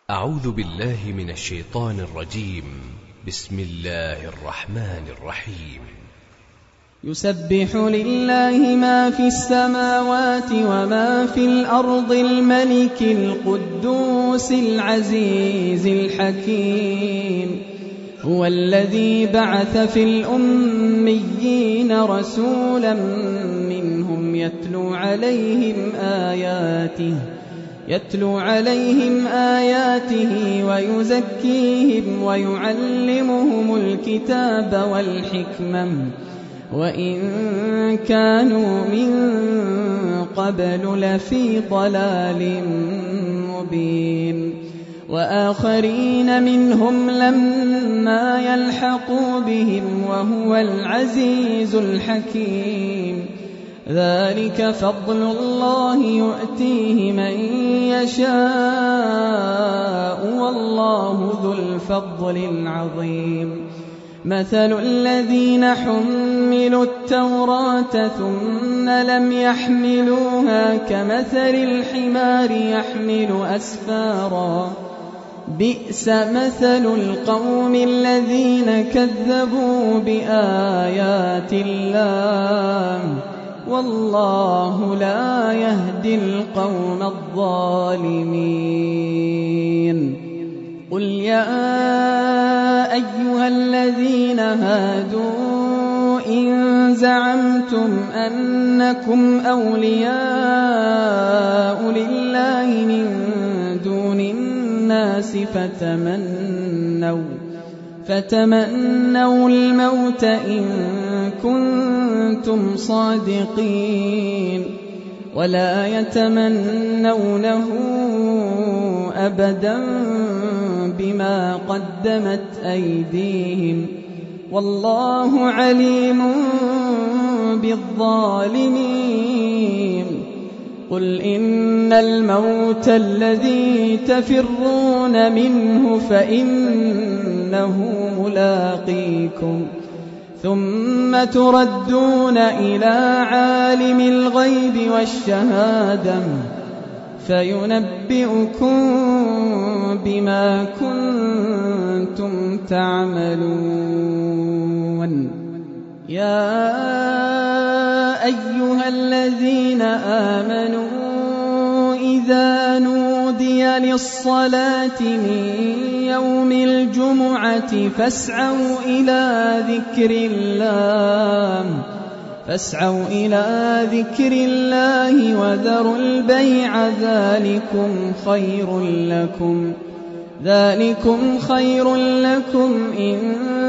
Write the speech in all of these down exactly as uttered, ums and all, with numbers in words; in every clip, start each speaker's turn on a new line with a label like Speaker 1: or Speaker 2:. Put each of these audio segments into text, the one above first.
Speaker 1: أعوذ بالله من الشيطان الرجيم. بسم الله الرحمن الرحيم.
Speaker 2: يسبح لله ما في السماوات وما في الأرض الملك القدوس العزيز الحكيم. هو الذي بعث في الأميين رسولا منهم يتلو عليهم آياته يتلو عليهم آياته ويزكيهم ويعلمهم الكتاب والحكمة وإن كانوا من قبل لفي ضلال مبين. وآخرين منهم لما يلحقوا بهم وهو العزيز الحكيم. ذلك فضل الله يؤتيه من يشاء والله ذو الفضل العظيم. مثل الذين حملوا التوراة ثم لم يحملوها كمثل الحمار يحمل أسفارا بئس مثل القوم الذين كذبوا بآيات الله والله لا يهدي القوم الظالمين. قل يا أيها الذين هادوا إن زعمتم أنكم أولياء لله من دون الناس فتمنوا فتمنوا الموت إن كنتم صادقين ولا يتمنونه أبدا بما قدمت أيديهم والله عليم بالظالمين. قل إن الموت الذي تفرون منه فإنه ملاقيكم ثم تردون إلى عالم الغيب والشهادة فينبئكم بما كنتم تعملون. يا أيها الذين آمنوا إذا نودي للصلاة من يوم الجمعة فاسعوا إلى ذكر الله فاسعوا إلى ذكر الله وذروا البيع ذلكم خير لكم ذلكم خير لكم إن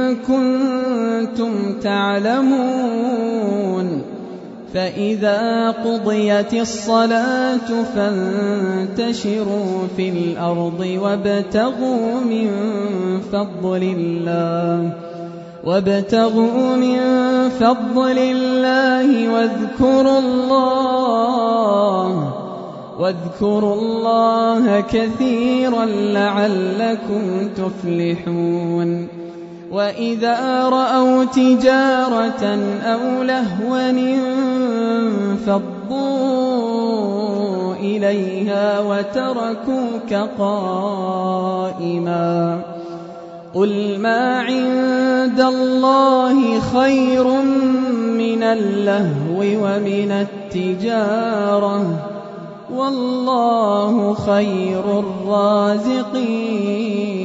Speaker 2: كنتم تعلمون. فإذا قضيت الصلاة فانتشروا في الأرض وابتغوا من فضل الله وابتغوا من فضل الله واذكروا الله واذكروا الله كثيرا لعلكم تفلحون. وإذا رأوا تجارة أو لهوا انفضوا إليها وتركوك قائما. قل ما عند الله خير من اللهو ومن التجارة والله خير الرازقين.